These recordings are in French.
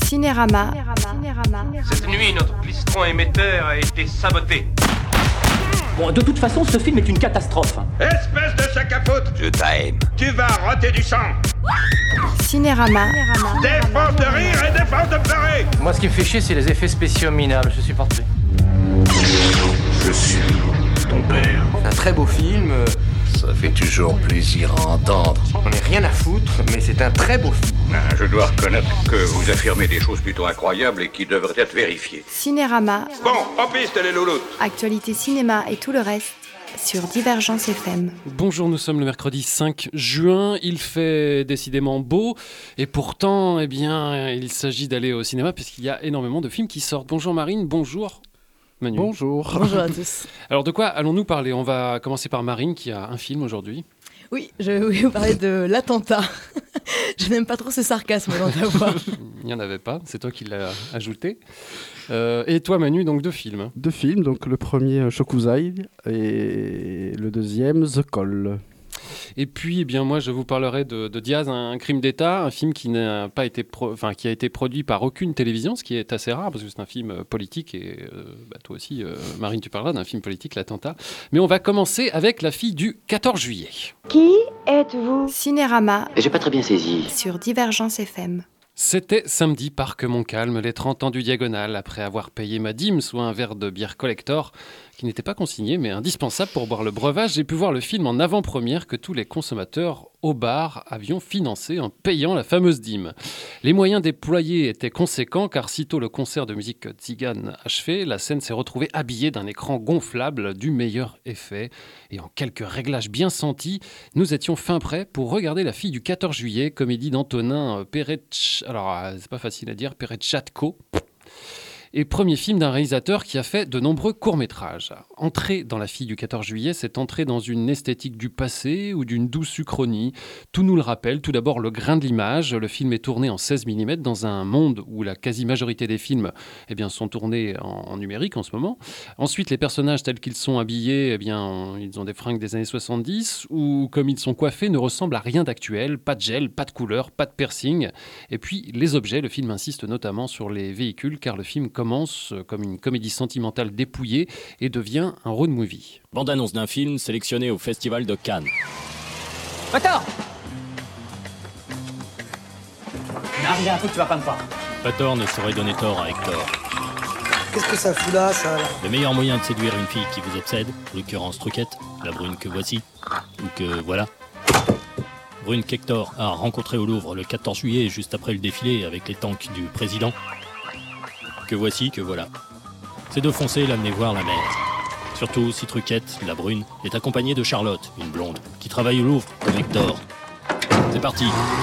Cinérama. Cette nuit, notre plistron émetteur a été saboté. Bon, de toute façon, ce film est une catastrophe. Espèce de sac à foutre! Je t'aime. Tu vas roter du sang! Cinérama. Défense de rire et défense de pleurer! Moi, ce qui me fait chier, c'est les effets spéciaux minables. Je supporte plus. Je suis ton père. Un très beau film. Ça fait toujours plaisir à entendre. On n'est rien à foutre, mais c'est un très beau film. Je dois reconnaître que vous affirmez des choses plutôt incroyables et qui devraient être vérifiées. Cinérama. Bon, en piste les louloutes! Actualité cinéma et tout le reste sur Divergence FM. Bonjour, nous sommes le mercredi 5 juin, il fait décidément beau et pourtant, il s'agit d'aller au cinéma puisqu'il y a énormément de films qui sortent. Bonjour Marine, bonjour Manu. Bonjour. Bonjour à tous. Alors de quoi allons-nous parler ? On va commencer par Marine qui a un film aujourd'hui. Oui, je voulais vous parler de l'attentat. Je n'aime pas trop ce sarcasme dans ta voix. Il n'y en avait pas, c'est toi qui l'as ajouté. Et toi Manu, donc deux films. Deux films, donc le premier Shokuzai et le deuxième The Call. Et puis, moi, je vous parlerai de Diaz, un crime d'État, un film qui n'a pas été qui a été produit par aucune télévision, ce qui est assez rare parce que c'est un film politique et toi aussi, Marine, tu parleras d'un film politique, l'attentat. Mais on va commencer avec La fille du 14 juillet. Qui êtes-vous ? Cinérama. J'ai pas très bien saisi. Sur Divergence FM. C'était samedi, parc Montcalm, les 30 ans du Diagonal, après avoir payé ma dîme, soit un verre de bière collector, qui n'était pas consigné, mais indispensable pour boire le breuvage. J'ai pu voir le film en avant-première que tous les consommateurs au bar avions financé en payant la fameuse dîme. Les moyens déployés étaient conséquents, car sitôt le concert de musique tzigane achevé, la scène s'est retrouvée habillée d'un écran gonflable du meilleur effet. Et en quelques réglages bien sentis, nous étions fin prêts pour regarder La fille du 14 juillet, comédie d'Antonin c'est pas facile à dire, Perechatko. Et premier film d'un réalisateur qui a fait de nombreux courts-métrages. Entrer dans La fille du 14 juillet, c'est entrer dans une esthétique du passé ou d'une douce uchronie. Tout nous le rappelle. Tout d'abord, le grain de l'image. Le film est tourné en 16 mm dans un monde où la quasi-majorité des films sont tournés en numérique en ce moment. Ensuite, les personnages tels qu'ils sont habillés, ils ont des fringues des années 70 ou comme ils sont coiffés ne ressemblent à rien d'actuel. Pas de gel, pas de couleur, pas de piercing. Et puis, les objets. Le film insiste notamment sur les véhicules car le film commence comme une comédie sentimentale dépouillée et devient un road movie. Bande-annonce d'un film sélectionné au Festival de Cannes. Attends. Il y a un truc que tu vas pas me voir. Pator ne saurait donner tort à Hector. Qu'est-ce que ça fout là, ça ? Le meilleur moyen de séduire une fille qui vous obsède, en l'occurrence Truquette, la brune que voici, ou que voilà. Brune qu'Hector a rencontrée au Louvre le 14 juillet, juste après le défilé avec les tanks du président. Que voici, que voilà. C'est de foncer l'amener voir la mère. Surtout si Truquette, la brune, est accompagnée de Charlotte, une blonde, qui travaille au Louvre comme Hector. C'est parti.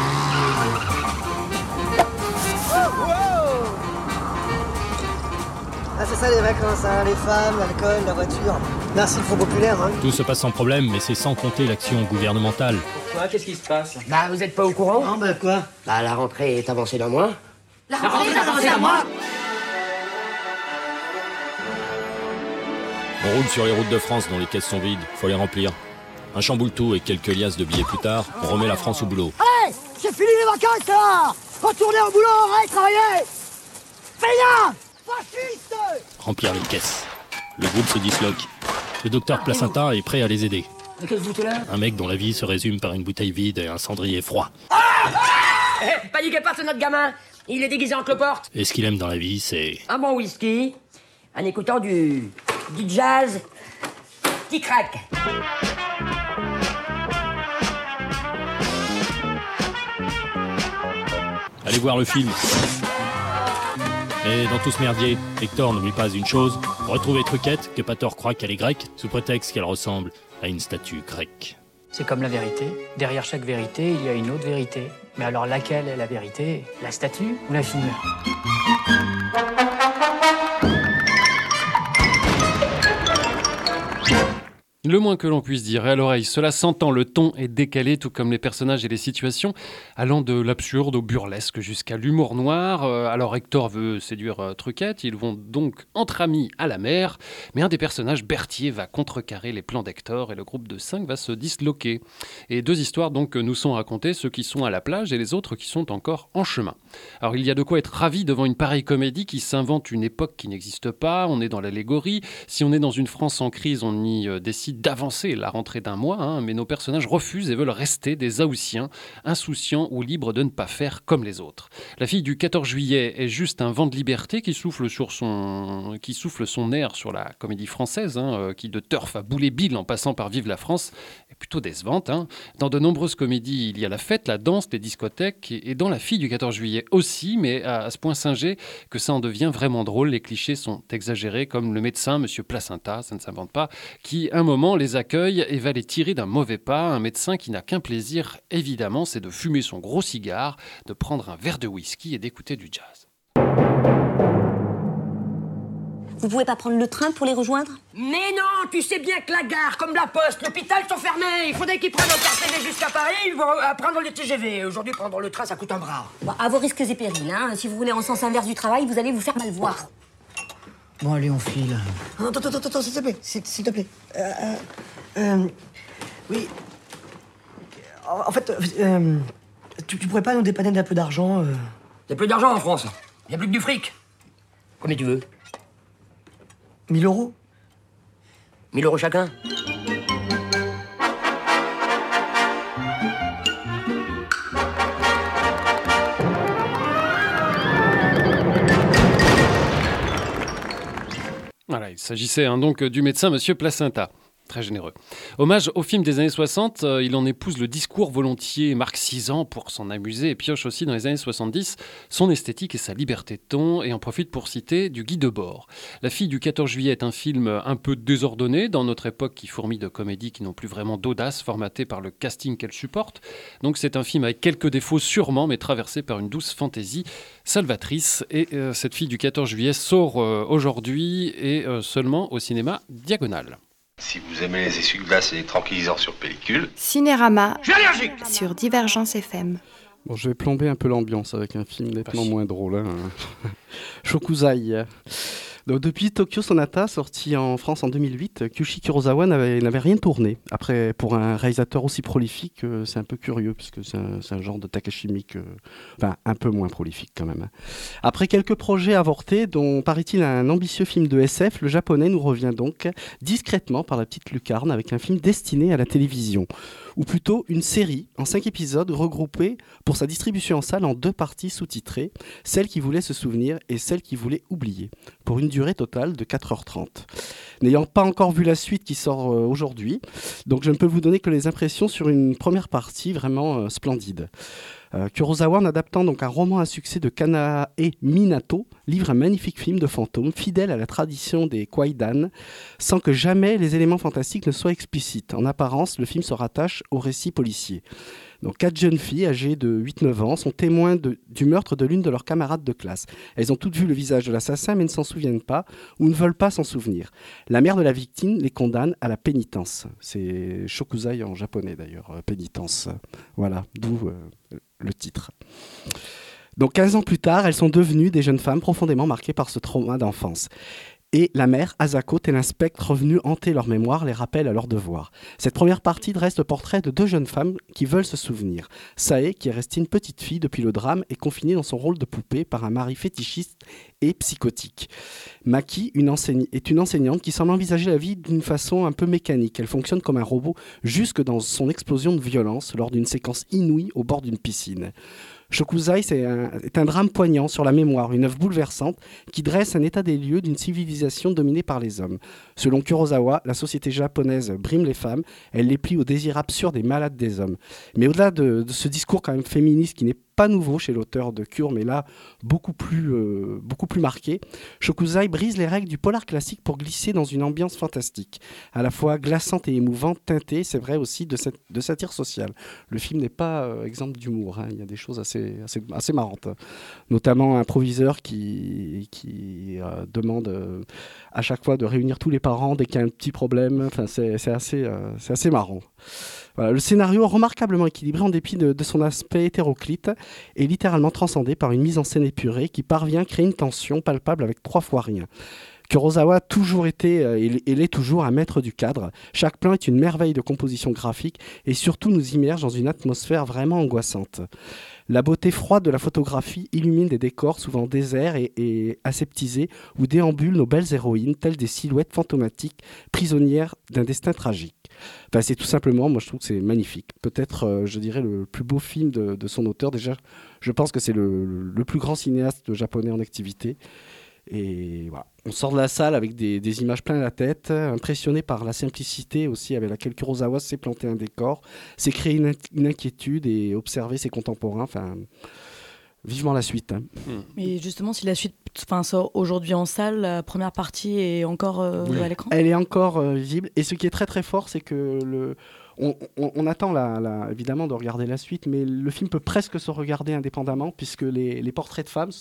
Ah, c'est ça les vacances, hein, les femmes, l'alcool, la voiture. Merci le Fonds populaire, hein. Tout se passe sans problème, mais c'est sans compter l'action gouvernementale. Pourquoi ? Qu'est-ce qui se passe ? Bah, vous êtes pas au courant ? Non, bah quoi ? Bah, la rentrée est avancée d'un mois. La rentrée est avancée d'un mois ? On roule sur les routes de France dont les caisses sont vides, faut les remplir. Un chamboule-tout et quelques liasses de billets plus tard, on remet la France au boulot. Allez, c'est fini les vacances, là ! Retournez au boulot, allez, travailler ! Payant ! Fasciste ! Remplir les caisses. Le groupe se disloque. Le docteur Placenta est prêt à les aider. Mais qu'est-ce que vous foutez là ? Un mec dont la vie se résume par une bouteille vide et un cendrier froid. Paniquez pas, c'est notre gamin. Il est déguisé en cloporte. Et ce qu'il aime dans la vie, c'est... Un bon whisky, en écoutant du jazz qui craque. Allez voir le film. Et dans tout ce merdier, Hector n'oublie pas une chose, retrouver Truquette, que Pator croit qu'elle est grecque, sous prétexte qu'elle ressemble à une statue grecque. C'est comme la vérité. Derrière chaque vérité, il y a une autre vérité. Mais alors laquelle est la vérité ? La statue ou la fille ? Le moins que l'on puisse dire, et à l'oreille, cela s'entend, le ton est décalé, tout comme les personnages et les situations, allant de l'absurde au burlesque jusqu'à l'humour noir. Alors Hector veut séduire Truquette, ils vont donc entre amis à la mer, mais un des personnages, Berthier, va contrecarrer les plans d'Hector et le groupe de 5 va se disloquer. Et 2 histoires donc nous sont racontées, ceux qui sont à la plage et les autres qui sont encore en chemin. Alors il y a de quoi être ravi devant une pareille comédie qui s'invente une époque qui n'existe pas, on est dans l'allégorie, si on est dans une France en crise, on y décide d'avancer la rentrée d'un mois, mais nos personnages refusent et veulent rester des Haussiens, insouciants ou libres de ne pas faire comme les autres. La fille du 14 juillet est juste un vent de liberté qui souffle son air sur la comédie française, qui de Turf à Boulet Bill en passant par Vive la France est plutôt décevante. Dans de nombreuses comédies, il y a la fête, la danse, les discothèques, et dans La fille du 14 juillet aussi, mais à ce point singé que ça en devient vraiment drôle. Les clichés sont exagérés, comme le médecin, Monsieur Placenta, ça ne s'invente pas, qui un moment les accueille et va les tirer d'un mauvais pas. Un médecin qui n'a qu'un plaisir, évidemment, c'est de fumer son gros cigare, de prendre un verre de whisky et d'écouter du jazz. Vous pouvez pas prendre le train pour les rejoindre? Mais non, tu sais bien que la gare, comme la poste, l'hôpital sont fermés. Il faudrait qu'ils prennent un TGV jusqu'à Paris, ils vont prendre le TGV. Aujourd'hui, prendre le train, ça coûte un bras. Bon, à vos risques et périls, Si vous voulez en sens inverse du travail, vous allez vous faire mal voir. Bon, allez, on file. Attends, s'il te plaît. Oui. En fait, tu pourrais pas nous dépanner d'un peu d'argent Y a plus d'argent en France. Y a plus que du fric. Combien tu veux? 1 000 euros? 1 000 euros chacun. Voilà, il s'agissait donc du médecin Monsieur Placenta. Très généreux. Hommage au film des années 60, il en épouse le discours volontiers marxisant pour s'en amuser et pioche aussi dans les années 70 son esthétique et sa liberté de ton, et en profite pour citer du Guy Debord. La fille du 14 juillet est un film un peu désordonné dans notre époque qui fourmille de comédies qui n'ont plus vraiment d'audace, formaté par le casting qu'elle supporte. Donc c'est un film avec quelques défauts sûrement, mais traversé par une douce fantaisie salvatrice. Et cette fille du 14 juillet sort aujourd'hui et seulement au cinéma Diagonale. Si vous aimez les essuie-glaces et les tranquillisants sur pellicule... Cinérama Je suis allergique sur Divergence FM. Bon, je vais plomber un peu l'ambiance avec un film nettement moins drôle. Shokuzai. Donc, depuis Tokyo Sonata, sorti en France en 2008, Kyushi Kurosawa n'avait rien tourné. Après, pour un réalisateur aussi prolifique, c'est un peu curieux, puisque c'est un genre de Takashi Miike, un peu moins prolifique quand même. Après quelques projets avortés, dont paraît-il un ambitieux film de SF, le japonais nous revient donc discrètement par la petite lucarne avec un film destiné à la télévision, ou plutôt une série en 5 épisodes regroupés pour sa distribution en salle en 2 parties sous-titrées, celle qui voulait se souvenir et celle qui voulait oublier, pour une durée totale de 4h30. N'ayant pas encore vu la suite qui sort aujourd'hui, donc je ne peux vous donner que les impressions sur une première partie vraiment splendide. Kurosawa, en adaptant donc un roman à succès de Kanae Minato, livre un magnifique film de fantômes fidèle à la tradition des Kwaidan, sans que jamais les éléments fantastiques ne soient explicites. En apparence, le film se rattache au récit policier. Donc, 4 jeunes filles âgées de 8-9 ans sont témoins du meurtre de l'une de leurs camarades de classe. Elles ont toutes vu le visage de l'assassin mais ne s'en souviennent pas ou ne veulent pas s'en souvenir. La mère de la victime les condamne à la pénitence. C'est Shokuzai en japonais d'ailleurs, pénitence. Voilà, d'où le titre. Donc 15 ans plus tard, elles sont devenues des jeunes femmes profondément marquées par ce trauma d'enfance. Et la mère, Asako, tel un spectre revenu hanter leur mémoire, les rappelle à leurs devoirs. Cette première partie dresse le portrait de 2 jeunes femmes qui veulent se souvenir. Sae, qui est restée une petite fille depuis le drame, est confinée dans son rôle de poupée par un mari fétichiste et psychotique. Maki est une enseignante qui semble envisager la vie d'une façon un peu mécanique. Elle fonctionne comme un robot jusque dans son explosion de violence lors d'une séquence inouïe au bord d'une piscine. Shokuzai est un drame poignant sur la mémoire, une œuvre bouleversante qui dresse un état des lieux d'une civilisation dominée par les hommes. Selon Kurosawa, la société japonaise brime les femmes, elle les plie au désir absurde et malade des hommes. Mais au-delà de ce discours quand même féministe qui n'est pas nouveau chez l'auteur de Cure, mais là, beaucoup plus marqué. Shokuzai brise les règles du polar classique pour glisser dans une ambiance fantastique, à la fois glaçante et émouvante, teintée, c'est vrai aussi, de satire sociale. Le film n'est pas exemple d'humour, hein. Il y a des choses assez marrantes, notamment un proviseur qui demande à chaque fois de réunir tous les parents dès qu'il y a un petit problème. Enfin, c'est assez marrant. Voilà, le scénario, remarquablement équilibré en dépit de son aspect hétéroclite, est littéralement transcendé par une mise en scène épurée qui parvient à créer une tension palpable avec 3 fois rien. Kurosawa a toujours été, et l'est toujours, un maître du cadre. Chaque plan est une merveille de composition graphique et surtout nous immerge dans une atmosphère vraiment angoissante. La beauté froide de la photographie illumine des décors souvent déserts et aseptisés où déambulent nos belles héroïnes, telles des silhouettes fantomatiques, prisonnières d'un destin tragique. Enfin, c'est tout simplement, moi je trouve que c'est magnifique. Peut-être, je dirais, le plus beau film de son auteur. Déjà, je pense que c'est le plus grand cinéaste japonais en activité. Et voilà, on sort de la salle avec des images plein la tête, impressionné par la simplicité aussi avec laquelle Kurosawa sait planter un décor, sait créer une inquiétude et observer ses contemporains. Enfin, vivement la suite. Hein. Mais justement, si la suite sort aujourd'hui en salle, la première partie est encore à l'écran ? Elle est encore visible. Et ce qui est très très fort, c'est que on attend évidemment de regarder la suite, mais le film peut presque se regarder indépendamment, puisque les portraits de femmes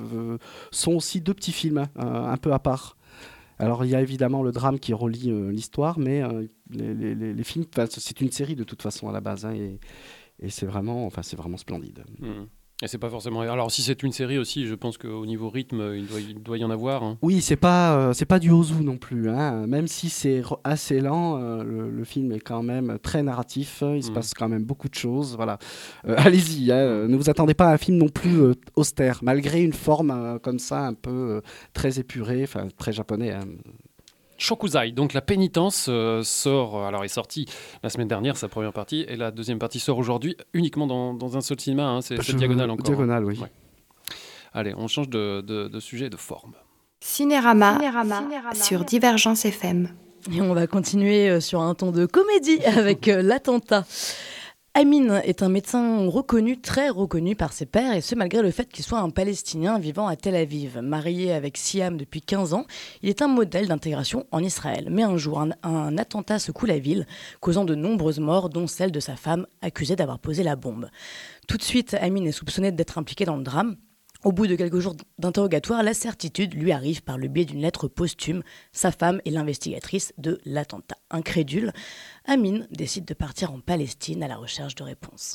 sont aussi 2 petits films un peu à part. Alors il y a évidemment le drame qui relie l'histoire, mais les films, c'est une série de toute façon à la base, hein, et c'est vraiment splendide. Et c'est pas forcément. Alors si c'est une série aussi, je pense qu'au niveau rythme, il doit y en avoir. Hein. Oui, c'est pas du Ozu non plus. Hein. Même si c'est assez lent, le film est quand même très narratif. Il se passe quand même beaucoup de choses. Voilà. Allez-y. Hein. Ne vous attendez pas à un film non plus austère, malgré une forme comme ça, un peu très épurée, enfin très japonais. Hein. Shokuzai, donc la pénitence est sortie la semaine dernière, sa première partie, et la deuxième partie sort aujourd'hui uniquement dans un seul cinéma, hein, c'est Diagonale encore. Diagonale, oui. Ouais. Allez, on change de sujet, de forme. Cinérama. Sur Divergence FM. Et on va continuer sur un ton de comédie avec l'attentat. Amin est un médecin reconnu, très reconnu par ses pairs, et ce malgré le fait qu'il soit un Palestinien vivant à Tel Aviv. Marié avec Siam depuis 15 ans, il est un modèle d'intégration en Israël. Mais un jour, un attentat secoue la ville, causant de nombreuses morts, dont celle de sa femme, accusée d'avoir posé la bombe. Tout de suite, Amin est soupçonné d'être impliqué dans le drame. Au bout de quelques jours d'interrogatoire, la certitude lui arrive par le biais d'une lettre posthume. Sa femme est l'investigatrice de l'attentat. Incrédule, Amin décide de partir en Palestine à la recherche de réponses.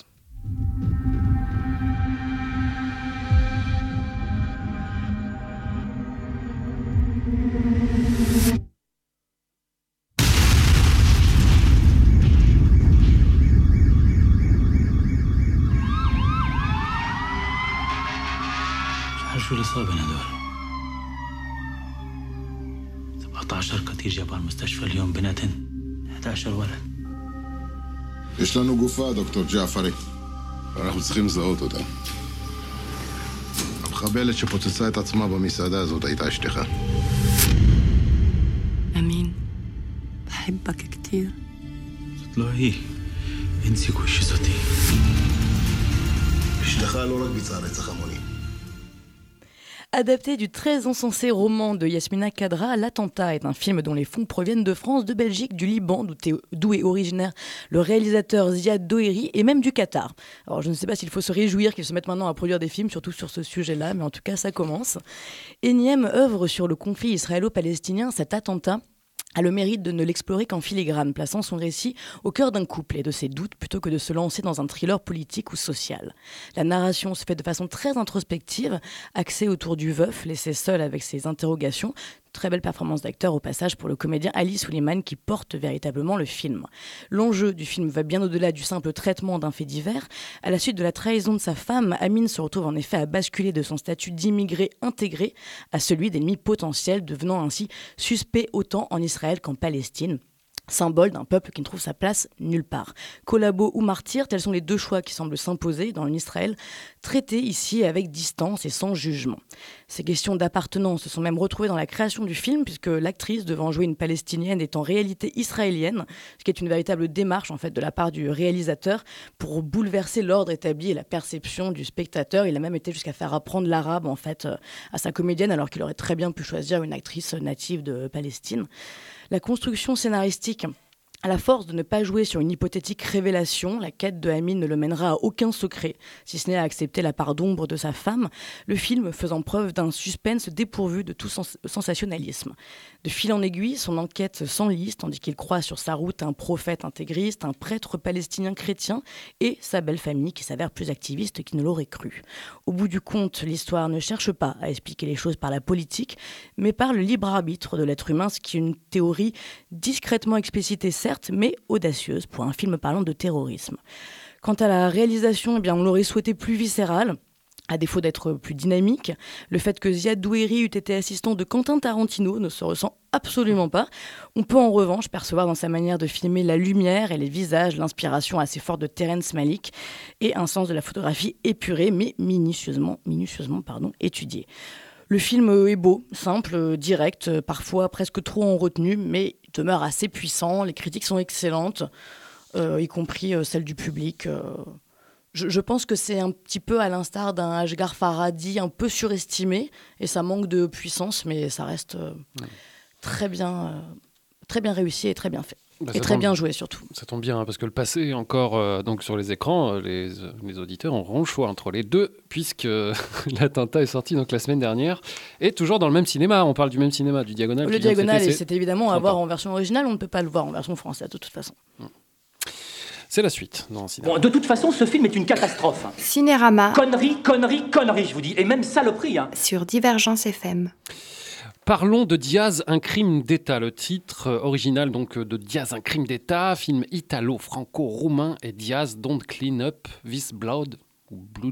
شو اللي صار بين هدول 17 قتيل جابوا المستشفى اليوم بناتن 11 ولد. יש לנו גופה, דוקטור ג'עפרי. אנחנו צריכים לזהות אותה. המחבלת שפוצצה את עצמה במסעדה הזאת הייתה אשתך. אמין, بحبك كتير. זאת לא היא. אין סיכוי שזאתי. אשתך לא רק ביצעה רצח המוני. Adapté du très encensé roman de Yasmina Khadra, L'attentat est un film dont les fonds proviennent de France, de Belgique, du Liban, d'où est originaire le réalisateur Ziad Doheri, et même du Qatar. Alors je ne sais pas s'il faut se réjouir qu'ils se mettent maintenant à produire des films, surtout sur ce sujet-là, mais en tout cas ça commence. Énième œuvre sur le conflit israélo-palestinien, cet attentat a le mérite de ne l'explorer qu'en filigrane, plaçant son récit au cœur d'un couple et de ses doutes plutôt que de se lancer dans un thriller politique ou social. La narration se fait de façon très introspective, axée autour du veuf, laissé seul avec ses interrogations. Très belle performance d'acteur au passage pour le comédien Ali Suleiman qui porte véritablement le film. L'enjeu du film va bien au-delà du simple traitement d'un fait divers. À la suite de la trahison de sa femme, Amin se retrouve en effet à basculer de son statut d'immigré intégré à celui d'ennemi potentiel, devenant ainsi suspect autant en Israël qu'en Palestine. symbole d'un peuple qui ne trouve sa place nulle part. Collabo ou martyr, tels sont les deux choix qui semblent s'imposer dans l'Israël, traités ici avec distance et sans jugement. Ces questions d'appartenance se sont même retrouvées dans la création du film, puisque l'actrice devant jouer une Palestinienne est en réalité israélienne, ce qui est une véritable démarche en fait, de la part du réalisateur pour bouleverser l'ordre établi et la perception du spectateur. Il a même été jusqu'à faire apprendre l'arabe en fait, à sa comédienne, alors qu'il aurait très bien pu choisir une actrice native de Palestine. La construction scénaristique, à la force de ne pas jouer sur une hypothétique révélation, la quête de Amin ne le mènera à aucun secret, si ce n'est à accepter la part d'ombre de sa femme, le film faisant preuve d'un suspense dépourvu de tout sensationnalisme. De fil en aiguille, son enquête s'enlise, tandis qu'il croise sur sa route un prophète intégriste, un prêtre palestinien chrétien et sa belle famille qui s'avère plus activiste qu'il ne l'aurait cru. Au bout du compte, l'histoire ne cherche pas à expliquer les choses par la politique, mais par le libre arbitre de l'être humain, ce qui est une théorie discrètement explicitée certes, mais audacieuse pour un film parlant de terrorisme. Quant à la réalisation, eh bien, on l'aurait souhaité plus viscérale, à défaut d'être plus dynamique. Le fait que Ziad Douéry eût été assistant de Quentin Tarantino ne se ressent absolument pas. On peut en revanche percevoir dans sa manière de filmer la lumière et les visages, l'inspiration assez forte de Terrence Malick et un sens de la photographie épuré mais minutieusement étudié. Le film est beau, simple, direct, parfois presque trop en retenue, mais il demeure assez puissant. Les critiques sont excellentes, y compris celles du public. Je pense que c'est un petit peu à l'instar d'un Ashghar Farhadi un peu surestimé, et ça manque de puissance, mais ça reste très bien réussi et très bien fait. Et très bien joué surtout. Ça tombe bien, parce que le passé encore donc sur les écrans, les auditeurs auront le choix entre les deux, puisque l'attentat est sorti donc la semaine dernière, et toujours dans le même cinéma. On parle du même cinéma, du Diagonal. Le Diagonal, et c'est évidemment à voir en version originale, on ne peut pas le voir en version française de toute façon. C'est la suite dans le cinéma. Bon, de toute façon, ce film est une catastrophe. Cinérama. Connerie, connerie, connerie, je vous dis. Et même saloperie. Hein. Sur Divergence FM. Parlons de Diaz, un crime d'État. Le titre original donc de Diaz, un crime d'État, film italo-franco-roumain, et Diaz Don't Clean Up This Blood, ou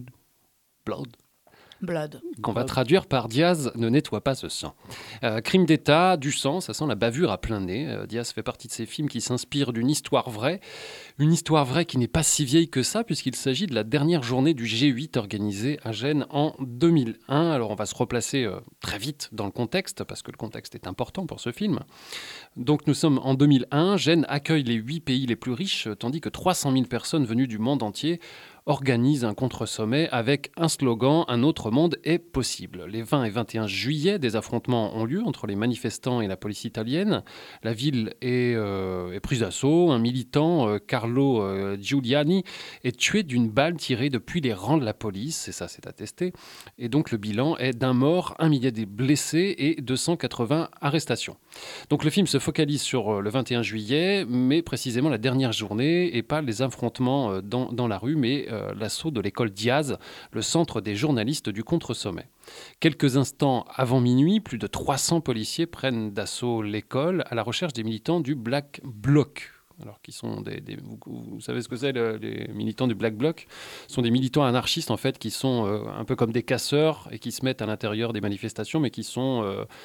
Blood. Qu'on va traduire par Diaz ne nettoie pas ce sang. Crime d'État, du sang, ça sent la bavure à plein nez. Diaz fait partie de ces films qui s'inspirent d'une histoire vraie. Une histoire vraie qui n'est pas si vieille que ça, puisqu'il s'agit de la dernière journée du G8 organisée à Gênes en 2001. Alors on va se replacer très vite dans le contexte, parce que le contexte est important pour ce film. Donc nous sommes en 2001, Gênes accueille les 8 pays les plus riches, tandis que 300 000 personnes venues du monde entier organise un contre-sommet avec un slogan « Un autre monde est possible ». Les 20 et 21 juillet, des affrontements ont lieu entre les manifestants et la police italienne. La ville est prise d'assaut. Un militant, Carlo Giuliani, est tué d'une balle tirée depuis les rangs de la police, et ça c'est attesté. Et donc le bilan est d'un mort, 1 millier de blessés et 280 arrestations. Donc le film se focalise sur le 21 juillet, mais précisément la dernière journée, et pas les affrontements dans la rue, mais l'assaut de l'école Diaz, le centre des journalistes du contre-sommet. Quelques instants avant minuit, plus de 300 policiers prennent d'assaut l'école à la recherche des militants du Black Bloc. Alors, qui sont vous savez ce que c'est, les militants du Black Bloc? Ce sont des militants anarchistes, en fait, qui sont un peu comme des casseurs et qui se mettent à l'intérieur des manifestations, mais qui ont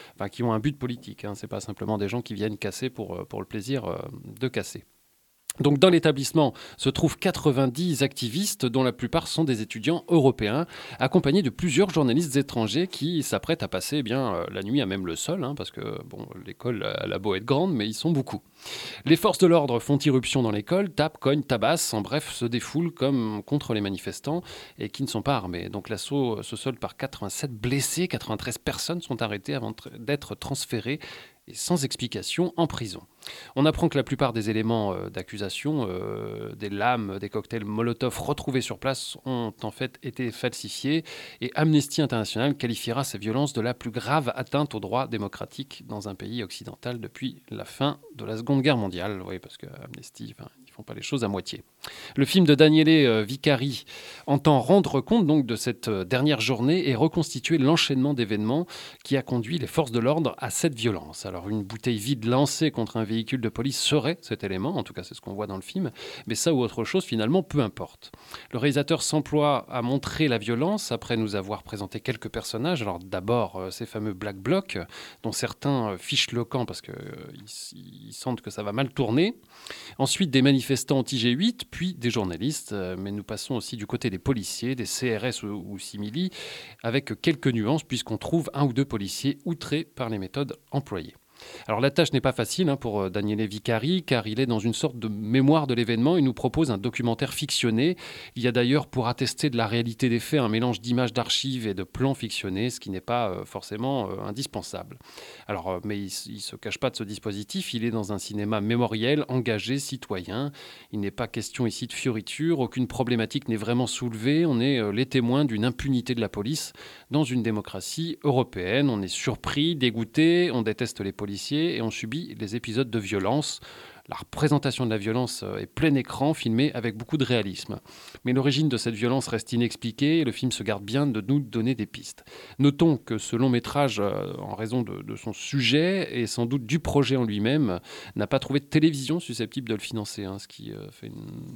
un but politique. Hein. Ce n'est pas simplement des gens qui viennent casser pour le plaisir de casser. Donc dans l'établissement se trouvent 90 activistes dont la plupart sont des étudiants européens, accompagnés de plusieurs journalistes étrangers qui s'apprêtent à passer la nuit à même le sol, hein, parce que l'école a beau être grande, mais ils sont beaucoup. Les forces de l'ordre font irruption dans l'école, tapent, cognent, tabassent, en bref, se défoulent comme contre les manifestants et qui ne sont pas armés. Donc l'assaut se solde par 87 blessés, 93 personnes sont arrêtées avant d'être transférées et sans explication en prison. On apprend que la plupart des éléments d'accusation, des lames, des cocktails Molotov retrouvés sur place ont en fait été falsifiés, et Amnesty International qualifiera ces violences de la plus grave atteinte aux droits démocratiques dans un pays occidental depuis la fin de la Seconde Guerre mondiale. Oui, parce que Amnesty, ils font pas les choses à moitié. Le film de Daniele Vicari entend rendre compte donc de cette dernière journée et reconstituer l'enchaînement d'événements qui a conduit les forces de l'ordre à cette violence. Alors une bouteille vide lancée contre un véhicule de police serait cet élément, en tout cas c'est ce qu'on voit dans le film, mais ça ou autre chose finalement, peu importe. Le réalisateur s'emploie à montrer la violence après nous avoir présenté quelques personnages. Alors d'abord ces fameux Black Blocs dont certains fichent le camp parce qu'ils sentent que ça va mal tourner. Ensuite des manifestants anti-G8, puis des journalistes, mais nous passons aussi du côté des policiers, des CRS ou simili, avec quelques nuances puisqu'on trouve un ou deux policiers outrés par les méthodes employées. Alors la tâche n'est pas facile pour Daniele Vicari, car il est dans une sorte de mémoire de l'événement. Il nous propose un documentaire fictionné. Il y a d'ailleurs, pour attester de la réalité des faits, un mélange d'images d'archives et de plans fictionnés, ce qui n'est pas forcément indispensable. Alors, mais il ne se cache pas de ce dispositif. Il est dans un cinéma mémoriel, engagé, citoyen. Il n'est pas question ici de fioriture. Aucune problématique n'est vraiment soulevée. On est les témoins d'une impunité de la police dans une démocratie européenne. On est surpris, dégoûté, on déteste les policiers et on subit les épisodes de violence. La représentation de la violence est plein écran, filmée avec beaucoup de réalisme. Mais l'origine de cette violence reste inexpliquée et le film se garde bien de nous donner des pistes. Notons que ce long métrage, en raison de son sujet et sans doute du projet en lui-même, n'a pas trouvé de télévision susceptible de le financer. Ce qui fait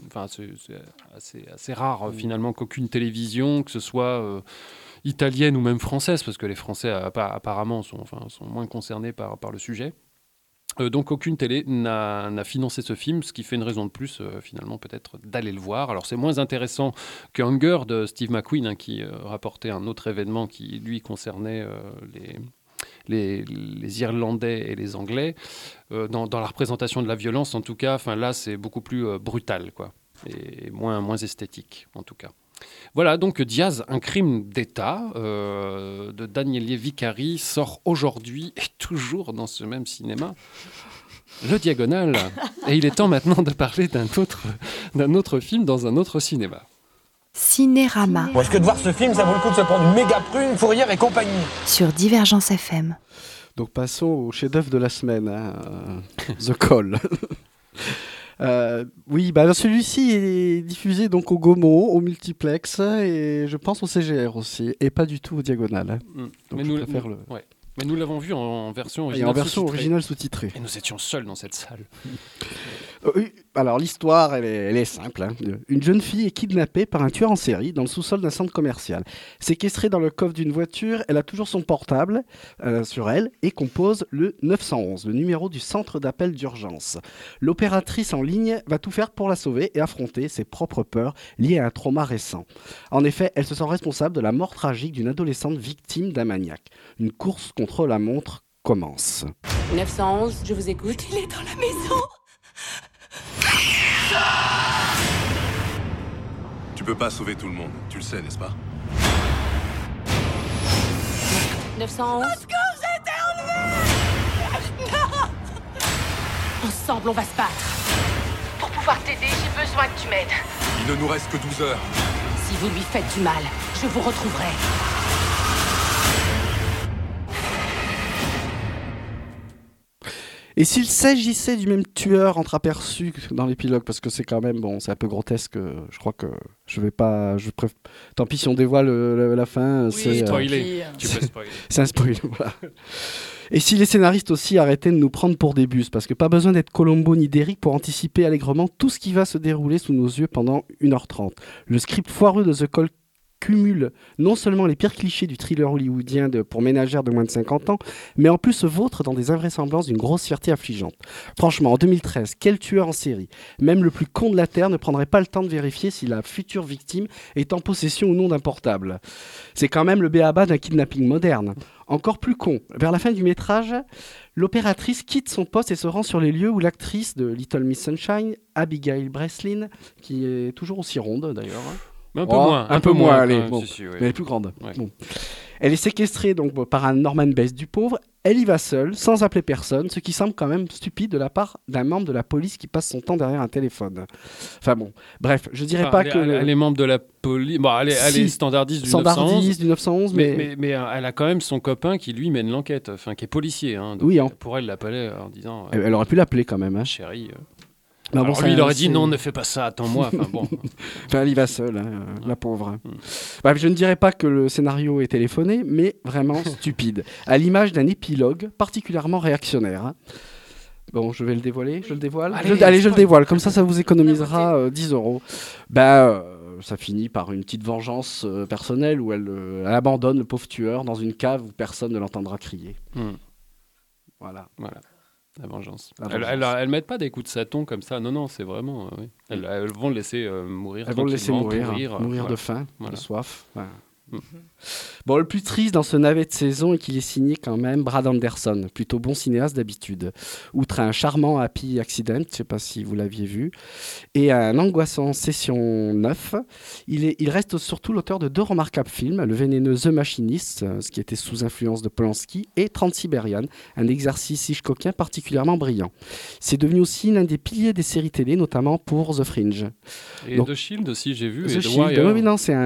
c'est assez rare finalement qu'aucune télévision, que ce soit italienne ou même française, parce que les Français apparemment sont moins concernés par le sujet. Donc aucune télé n'a financé ce film, ce qui fait une raison de plus finalement peut-être d'aller le voir. Alors c'est moins intéressant que Hunger de Steve McQueen qui rapportait un autre événement qui lui concernait les Irlandais et les Anglais. Dans la représentation de la violence en tout cas, là c'est beaucoup plus brutal quoi, et moins esthétique en tout cas. Voilà, donc Diaz, un crime d'État de Daniele Vicari sort aujourd'hui et toujours dans ce même cinéma, Le Diagonal. Et il est temps maintenant de parler d'un autre film dans un autre cinéma. Cinérama. Est-ce que de voir ce film, ça vaut le coup de se prendre une méga prune, Fourrière et compagnie? Sur Divergence FM. Donc passons au chef-d'œuvre de la semaine, The Call. Oui, celui-ci est diffusé donc au Gaumont, au multiplex et je pense au CGR aussi, et pas du tout au Diagonal. Donc mais nous l'avons vu en version originale. Et en version originale sous-titrée. Et nous étions seuls dans cette salle. Oui, alors l'histoire, elle est simple. Une jeune fille est kidnappée par un tueur en série dans le sous-sol d'un centre commercial. Séquestrée dans le coffre d'une voiture, elle a toujours son portable sur elle et compose le 911, le numéro du centre d'appel d'urgence. L'opératrice en ligne va tout faire pour la sauver et affronter ses propres peurs liées à un trauma récent. En effet, elle se sent responsable de la mort tragique d'une adolescente victime d'un maniaque. Une course contre la montre commence. 911, je vous écoute. Il est dans la maison. Tu peux pas sauver tout le monde, tu le sais, n'est-ce pas? 911. Parce que j'ai été enlevée. Non. Ensemble, on va se battre. Pour pouvoir t'aider, j'ai besoin que tu m'aides. Il ne nous reste que 12 heures. Si vous lui faites du mal, je vous retrouverai. Et s'il s'agissait du même tueur entreaperçu dans l'épilogue, parce que c'est quand même, c'est un peu grotesque, je crois que je vais pas... Tant pis si on dévoile la fin, c'est... spoiler. Tu peux spoiler. C'est un spoil, voilà. Et si les scénaristes aussi arrêtaient de nous prendre pour des bus, parce que pas besoin d'être Colombo ni Derrick pour anticiper allègrement tout ce qui va se dérouler sous nos yeux pendant 1h30. Le script foireux de The Call cumule non seulement les pires clichés du thriller hollywoodien pour ménagères de moins de 50 ans, mais en plus se vautre dans des invraisemblances d'une grossièreté affligeante. Franchement, en 2013, quel tueur en série, même le plus con de la Terre, ne prendrait pas le temps de vérifier si la future victime est en possession ou non d'un portable? C'est quand même le b.a.-ba d'un kidnapping moderne. Encore plus con, vers la fin du métrage, l'opératrice quitte son poste et se rend sur les lieux où l'actrice de Little Miss Sunshine, Abigail Breslin, qui est toujours aussi ronde d'ailleurs... Mais un peu moins, allez, oui. Mais elle est plus grande. Ouais. Bon. Elle est séquestrée donc par un Norman Bates du pauvre. Elle y va seule, sans appeler personne, ce qui semble quand même stupide de la part d'un membre de la police qui passe son temps derrière un téléphone. Enfin bon, bref, je dirais pas que... Elle est membre de la police... Bon, elle est standardiste du 911. Mais elle a quand même son copain qui, lui, mène l'enquête, qui est policier. Donc oui, pour elle l'appeler en disant... elle aurait pu l'appeler quand même. Chérie... Alors bon, lui, il aurait dit non, ne fais pas ça, attends-moi. Enfin, bon. Enfin, elle y va seule, la pauvre. Bah, je ne dirais pas que le scénario est téléphoné, mais vraiment stupide. À l'image d'un épilogue particulièrement réactionnaire. Bon, je vais le dévoiler. Je le dévoile. Allez, je le dévoile. Comme ça vous économisera 10 €. Ça finit par une petite vengeance personnelle où elle abandonne le pauvre tueur dans une cave où personne ne l'entendra crier. Voilà. La vengeance. Elle met pas des coups de sâton comme ça. Non, c'est vraiment. Oui. Elles vont le laisser mourir. Elles vont le laisser mourir voilà. de faim, de soif. Voilà. Bon, le plus triste dans ce navet de saison est qu'il est signé quand même Brad Anderson, plutôt bon cinéaste d'habitude. Outre un charmant Happy Accident, je ne sais pas si vous l'aviez vu, et un angoissant Session 9, il reste surtout l'auteur de 2 remarquables films, le vénéneux The Machinist, ce qui était sous influence de Polanski, et Transsibérian, un exercice hitchcockien particulièrement brillant. C'est devenu aussi l'un des piliers des séries télé, notamment pour The Fringe. Et The Shield aussi, j'ai vu. The Shield, oui, non, c'est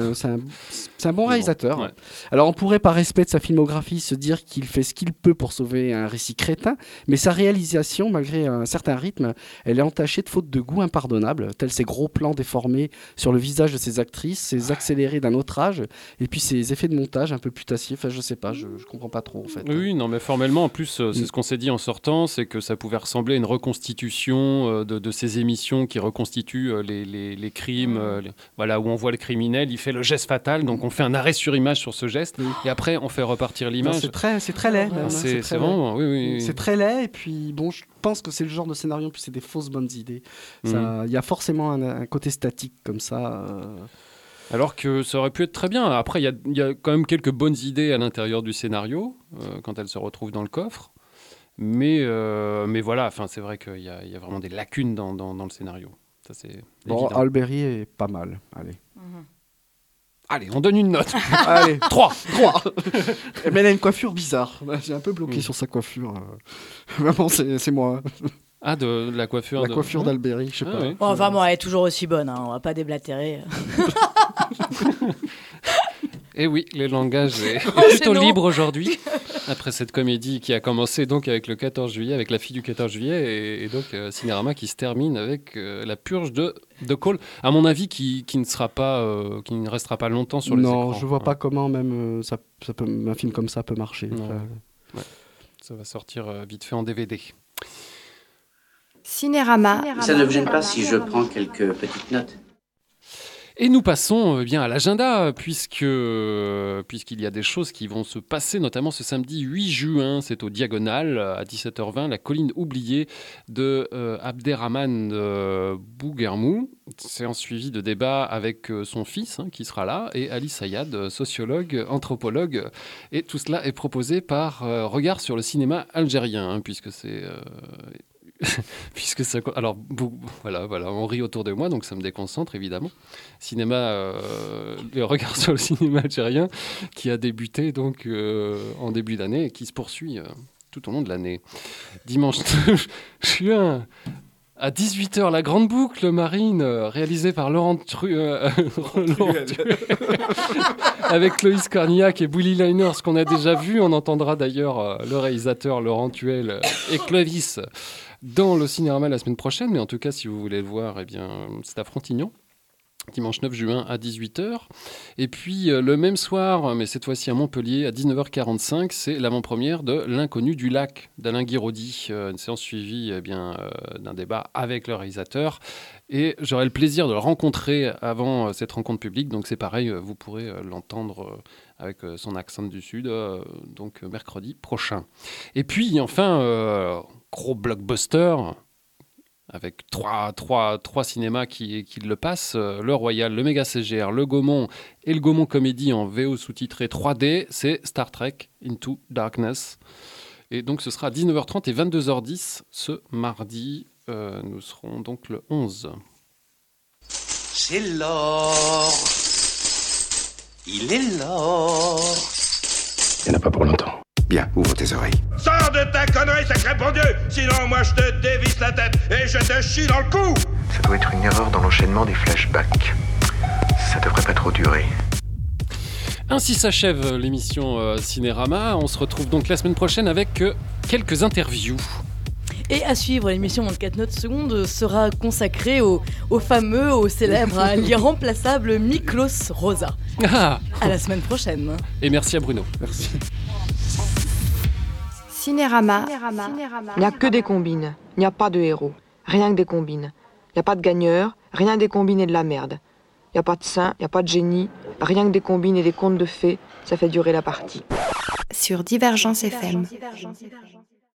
un bon réalisateur. Ouais. Alors on pourrait par respect de sa filmographie se dire qu'il fait ce qu'il peut pour sauver un récit crétin, mais sa réalisation, malgré un certain rythme, elle est entachée de fautes de goût impardonnables, tels ces gros plans déformés sur le visage de ses actrices, ces accélérés d'un autre âge, et puis ces effets de montage un peu putassiers. Enfin, je sais pas, je comprends pas trop en fait. Oui, non, mais formellement, en plus, c'est ce qu'on s'est dit en sortant, c'est que ça pouvait ressembler à une reconstitution de ces émissions qui reconstituent les crimes, voilà, où on voit le criminel, il fait le geste fatal, donc on fait un arrêt sur image sur ce geste, et après on fait repartir l'image. C'est très laid. Même, c'est vraiment, oui. C'est très laid, et puis bon, je pense que c'est le genre de scénario, en plus c'est des fausses bonnes idées. Il y a forcément un côté statique comme ça. Alors que ça aurait pu être très bien. Après, il y a quand même quelques bonnes idées à l'intérieur du scénario, quand elles se retrouvent dans le coffre. Mais voilà, c'est vrai qu'il y a vraiment des lacunes dans le scénario. Ça, c'est évident. Alberi est pas mal. Allez, on donne une note. Allez, 3. Mais elle a une coiffure bizarre. J'ai un peu bloqué sur sa coiffure. Vraiment, c'est moi. Ah, de la coiffure. La coiffure d'Alberi, je sais pas. Oui. Bon, elle est toujours aussi bonne. On va pas déblatérer. Et oui, le langage est plutôt libre aujourd'hui, après cette comédie qui a commencé donc avec le 14 juillet, avec la fille du 14 juillet, et donc Cinérama qui se termine avec la purge de Cole, à mon avis, qui ne restera pas longtemps sur les écrans. Non, je vois pas comment même un film comme ça peut marcher. Ouais. Ça va sortir vite fait en DVD. Cinérama. Ça ne vous gêne pas si je prends quelques petites notes? Et nous passons bien à l'agenda, puisqu'il y a des choses qui vont se passer, notamment ce samedi 8 juin, c'est au Diagonal, à 17h20, La colline oubliée de Abderrahmane Bouguermou. C'est en suivi de débats avec son fils, qui sera là, et Alice Ayad, sociologue, anthropologue. Et tout cela est proposé par Regard sur le cinéma algérien, puisque c'est... puisque ça, alors voilà, on rit autour de moi, donc ça me déconcentre évidemment. Le regard sur le cinéma algérien qui a débuté donc en début d'année et qui se poursuit tout au long de l'année. Dimanche 9 juin à 18h, La Grande Boucle Marine, réalisée par Laurent avec Loïs Cornillac et Bully Liners, qu'on a déjà vu. On entendra d'ailleurs le réalisateur Laurent Tuel et Clovis dans le Cinérama la semaine prochaine, mais en tout cas, si vous voulez le voir, c'est à Frontignan, dimanche 9 juin à 18h. Et puis, le même soir, mais cette fois-ci à Montpellier, à 19h45, c'est l'avant-première de L'Inconnu du lac d'Alain Guiraudy, une séance suivie d'un débat avec le réalisateur. Et j'aurai le plaisir de le rencontrer avant cette rencontre publique, donc c'est pareil, vous pourrez l'entendre avec son accent du Sud, donc mercredi prochain. Et puis, enfin... gros blockbuster avec trois cinémas qui le passent, le Royal, le Méga CGR, le Gaumont et le Gaumont Comédie en VO sous-titré 3D, c'est Star Trek Into Darkness. Et donc ce sera à 19h30 et 22h10 ce mardi. Nous serons donc le 11. C'est l'or. Il est l'or. Il n'y en a pas pour longtemps. Bien, ouvre tes oreilles. Sors de ta connerie, sacré bon Dieu! Sinon, moi, je te dévisse la tête et je te chie dans le cou! Ça doit être une erreur dans l'enchaînement des flashbacks. Ça devrait pas trop durer. Ainsi s'achève l'émission Cinérama. On se retrouve donc la semaine prochaine avec quelques interviews. Et à suivre, l'émission 24 notes secondes sera consacrée au fameux, au célèbre, à l'irremplaçable Miklos Rosa. Ah. À la semaine prochaine. Et merci à Bruno. Merci. Cinérama. Il n'y a que des combines, il n'y a pas de héros, rien que des combines. Il n'y a pas de gagneurs, rien des combines et de la merde. Il n'y a pas de saint, il n'y a pas de génie, rien que des combines et des contes de fées, ça fait durer la partie. Sur Divergence FM.